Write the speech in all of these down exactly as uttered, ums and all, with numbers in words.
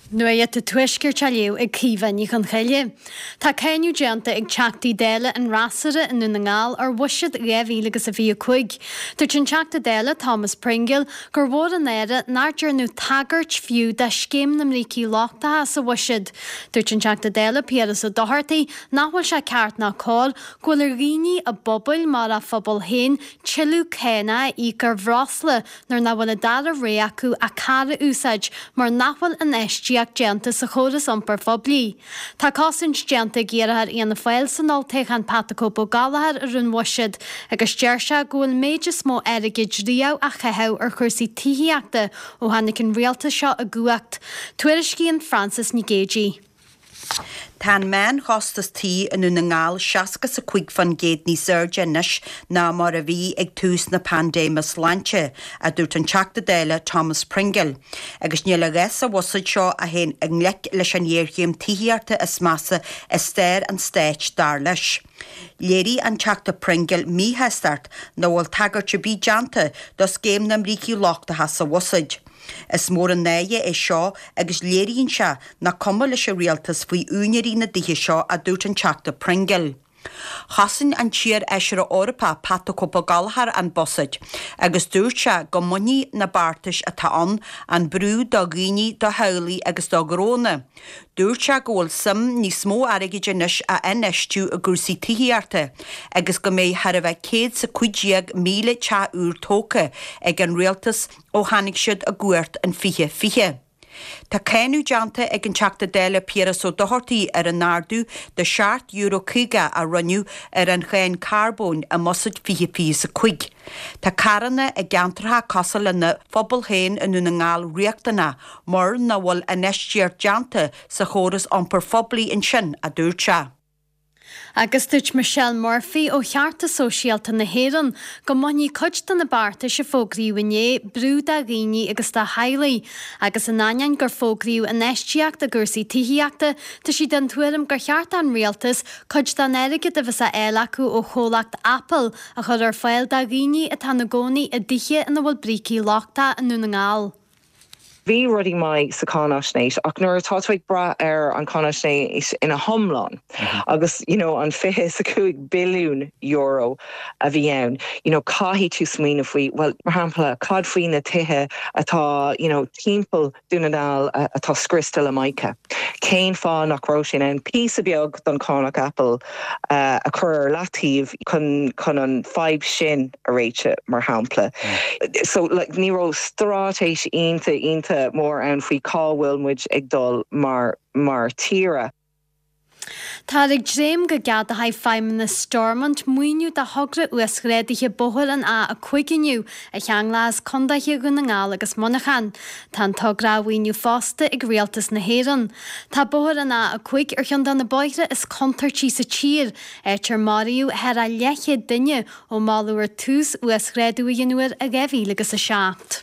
Nua te tuisgur chaliw ag cívan i chunchaile. Tá céinú dianta ag teachtaí déile an rasara in na ngáil ar bhuisead réimhí agus a bhí chuig. Dúirt an teachta déile Thomas Pringle gur bhór an éire náidir nó tagart fiú de scéim na mrící láchtathe sa bhuisead. Dúirt an teachta déile Pierre sa dohartaí nachhfuil se ceart ná cáil ghfuil ar riní a bobail mar a phobal héin chilú céna í gur bhrosla nar na bhfuil a dara ré acu a cara úsáid mar nachhfuil an eistí ag dianta sa chóras ampar foblí. Tá cosint dianta géarahar íana fáil san álteach an patacópo galahar ar an bhuisead agus deirse ghfuil méide smó airigid riamh a chethew ar chuirsaí tíhíachta ó hanig an rialta seo a guacht. Tuairiscíonn Francis Nigéji. Tá man chostas tí in na ngáil seaca sa chuig fan géad ní surgenis ná mar a bhí ag tús na pandémas láinte a dúirt an teachta déile Thomas Pringle. Agus níl a ghés a bhuasaid seo a hén ag nglec leis an dhéirchéim tíhiarta is massa is stéir an stéit dar leis. Léirí an teachta Pringle mí heistart na bhfuil tagart bí deanta dos céim na mrící láchtathe sa bhuasaid. Is mór an néie é seo agus léiríonn se na cuma leis a rialtas faoi úneirí na dithe seo a dúirt an teachta Pringle. Chasan an tír eisiar orpa patacópa galahar an bosaid, agus dúirt se go muí na bartais atá an an brú do gíní do healaí agus do gróna. Dúirt se ghfuil sam ní smó aigeis a eneistú a gúsaí tíhiarta, agus go méid har a bheith céad sa cuideag míle te úr tóca ag an rialtas ó hanig siad a gúirt an fiche fiche. Tá céinú deanta ag an teachta déile Pierre ó dohartaí ar an nárdú de seart euro chuige a runniu ar an chéin carbón a mosaid fiche pí sa chuig. Tá caranna ag geantartha cosal na phobal héin in na ngáil riachtainna mar na bhfuil a neistíar deanta sa chóras ampar phobalí in sin a dúirt se. Agus dúirt Michelle Murphy ó chearta sosialta na héan go maithní cuid na barta se fógríúhané brú a gíní agus tá hailaí agus an ainean gur fógríú an eisteach a gursaí tíhíachta tá si den tuairim gur chearta an rialtas cuid den éige a bheits a eile acu ó cholacht Apple a chud ar fáil a gíní a tá na gcónaí a dtithe ina bhfuil brící láchta in nuna ngáil. Bhí rudí mai sa cánaisnéis ach nuair tátaigh bra ar an cánaisnéis ina thomláin agus you know, an fiche sa cúig billiún euro a bhí ann. You know, caithí tú smína faoi, well, mar hampla, cad faoin na tithe atá you know, timpeall dúnadál atá scristal a maice. Céin fá nach ró sin an pí a beag don cánach Apple uh, a chur latíh chun chun an five sin a réite mar hampla. Mm. So like, ní ró strátéis ionta ionta mór an faoi cáhfuil muid ag dul mar mar tíre. Tá ag dréim go gad a haid feim na Stormont muoinú de thugra uasgréidithe bohol an a a chuiginiu a cheanglás condathe go na ngáil agus monachan. Tá tágráhaoinú fásta ag rialtas na héan. Tá bohol an a a chuig ar chean na boire is contartí sa tír éitir mariú her a leche duine ó máúir tús uasgréidú dhéanúir a gheimhí agus a seacht.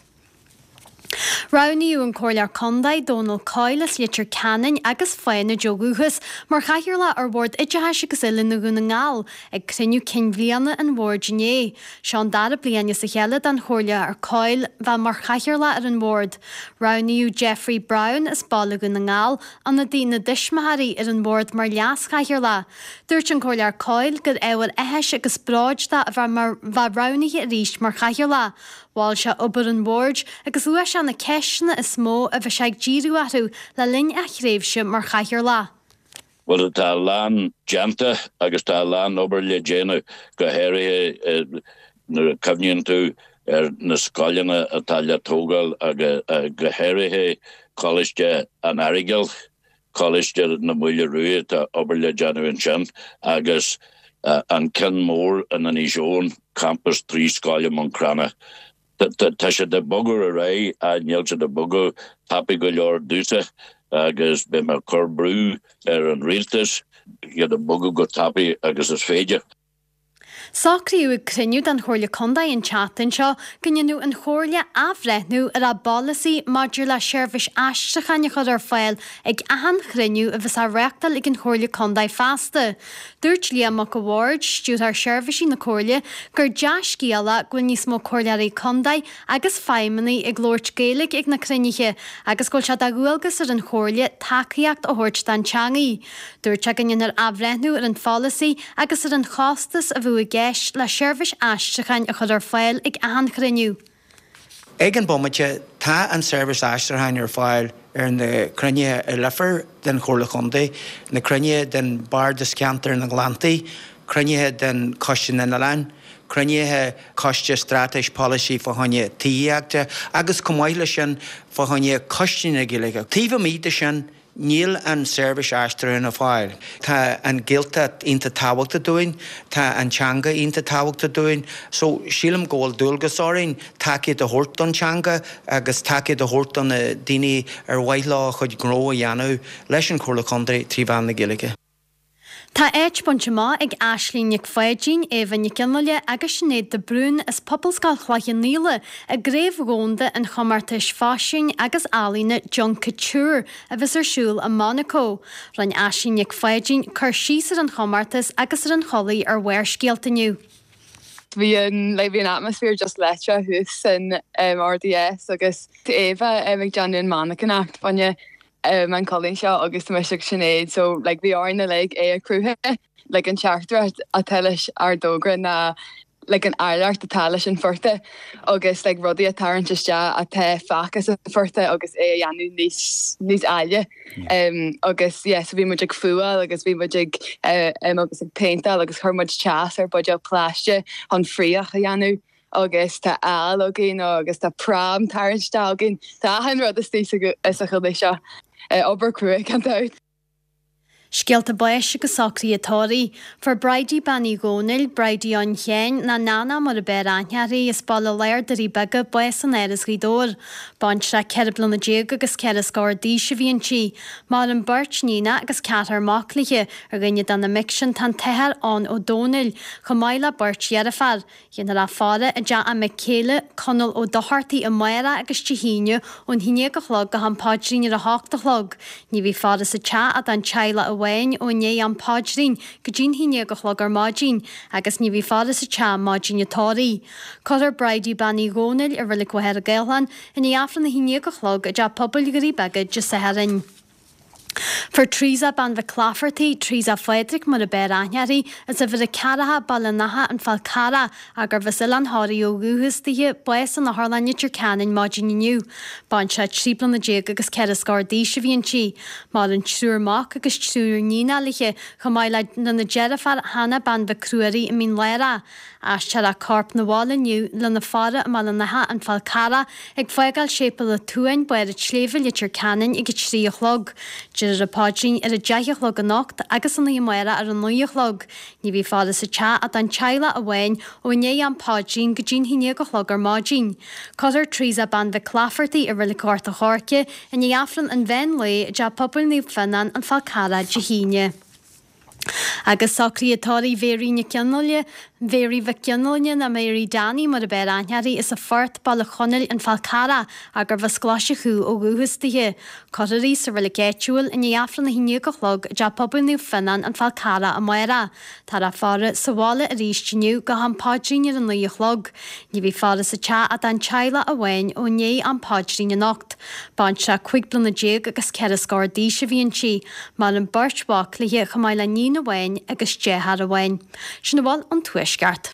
Ráníú an cóirlear condaid Donald Coilas litir canin agus féinna joguchas mar chaithirla ar bhórd idethe agus ile na gúna ngáil ag criniú cinmhliana an bhórdiné. Seán dara bliana sa cheile an chóirle ar coil bheit mar chaithirla ar an bhórd. Ráníú Jeffrey Brown is balla gúna ngáil an na dtína dismathaí ar an bhórd mar leas chaithirla. Dúirt an cóirlear coil gur éhfuil eheis agus bráidda a bheit ránaí a ríist mar chaithirla. Bháil se obair an bhórd agus uair se na ceisna is mó a bheit seag díú athú le linn a chréimhse mar chaithirla. Well, tá lán deanta agus tá lán obair le déanú go héirithe na cumhníonn tú ar na scoileanna atá le tógáil agus go héirithe choiste an airigil, choiste na muile ruúa tá obair le déanú an sin agus an cin mór in an Iseoin campus trí scoile Moncrana. Tá sé de bogur a ré a níl se de bogur tapi go leor dúsa agus be mar chur brú ar an rialtas, iad a bogur go tapi agus is féide. Sacríú criniú an chóirle condaí an chatan seo gannú an chóirle afreithnú ar a policy modular service astrachanne chud ar fáil ag ahan criniú a bheits a reachtal ag an chóirle condaí fasta. Dúirt Liam McAward, stúd ar serviceí na chóirle, gur deas cíala gfuil níos mó chóirlearí condaí agus feimení ag glóirt Gaeilge ag na criniche agus gúil se a gúilgus ar an chóirle tacaíocht a thuirt den teangaí. Dúirt se gannn ar afreithnú ar an policy agus ar an chostas a bhú gceist le seirbhís aistrachan a chud ar fáil ag ahan criniú. Ag an bomaide tá an seirbhís aistrachan ar fáil ar na crunne a lefar den chóirle condaí, na crunne den bar de scantar na glantaí, crunne den costin na lein, crunne coste strateis policy fáhanne tííachta agus cumáile sin fáhanne costin na Gaeilge. Tíomh míide sin níl an seirbhís aistrachan a fáil. Tá an gilta ínta tábhachta dúin, tá an teanga ínta tábhachta dúin, so sílam ggóil dúilgus áirín takeíad a thuirt don teanga agus takeíad a thuirt don daoine ar bhaidhlá chud gró a dhéanamh leis an chóirle condaí tríomh na Gaeilge. Tá éit bunte má ag Aislinn Nic Fáidín éhan Nic Cineáile agus Sinéad de Brún is poppalscail chhlaithne níle a gréibh gónda an chomartais fáisiún agus álína John Couture a bheits ar siúil a Monaco. Ran Aislinn Nic Fáidín chur síos ar an chomartas agus ar an cholaí ar bhair scialtaniu. Bhí an le bhí an atmosphere just letra hús in um, R D S agus Eva um, ag Johnny an Monaco nacht fanne Um, an Colin seo agus me Sinead, so like we are in the like a cruthe like an charter a telish ar dogra na like an Ireland the talish in forte agus like ruddy a tarrant just ja a te facus a forte agus e yanu nis nis alje um agus yes we much like fua agus we much like uh, um agus like painta agus how much chas or budget plasje on free a yanu agus tá al ogin agus tá pram tarrant stalgin tá han rud is tí is a chudé seo ober cruig an out. Scialta báis agus sacrí atóirí, for Bridie Banny Gónil, Bridie an chéin na nána mar a bear anhearí is balla leir darí bega báis an éras rídór. Báint ra cerblan na déag agus ceir scóir díise bhíon si, mar an burt nína agus ceatar máclaige ar gine dan na miction tan tehar an ó Dónil, chomáile burt dhearafar, dhéana ra fára a dea a mecéile conal ó dohartaí a maira agus tihíine ón híine go chlog go han pádrín ar a háachta chlog. Ní bhí fára sa tea a dan teile a Wain ó né an pádrín go dín híine go chlog ar mádín agus ní bhí fáda sa team mádín atóirí. Codir Bridie Banny Gónil ar bhfuil go heir a Gaelhan in í afran na híine go chlog a de pobl gurí begad just sa herin. For Trísa ban bheith clafartaí Trísa Frederick mar a bear anhearí is a bhfuil a caratha balanacha an fáil cara agur bheitsil an háirí ó gúthastíhe buas an na Harlainne Turcanin mádín inniu. Báin se tríblan na déag agus ceir a scóir díise bhíon si, mar an trúrmach agus trúr nína liche chomáile na na dearafar hana ban bheith cruarí i mín leira. As te a corp na bhála nniu le na fára a malanacha an fáil cara ag fáigáil sépal a túin buir a tléomh le Turcanin ag trí a chlog. Dir a pádrín ar a deithechlog a nocht agus an íomara ar an nuochlog. Ní bhí fáda sa tea a an teile a bhain ó né an pádrín go dín híine go chlog ar mádín. Codir Trísa ban bheith clafartaí ar bhfuil cuairt a chárce in ní afran an bhein le de pobl ní fannan an fáil cara de híine. Agus sacrí atóirí Mary Nic Cineáile, Mary bheith Cineáile na Mary Danny mar a bear anhearí is a fort balla chonil an fáil cara agur bheith scláise chu ó gúthastíhe. Coirí sa bhfuil géitiúil in ní afran na híine go chlog de pobl ní fannan an fáil cara a maira. Tá a fára sa bhála a ríistiniu go han pádrín ar an nuo chlog. Ní bhí fára sa tea a an teile a bhain ó né an pádrín a nocht. Báint se chuig blan na déag agus ceir a scóir díise bhíon si, mar an burt báclaithe chomáile ní na bhain agus déthar a bhain. Sin bháil an tuaisceart.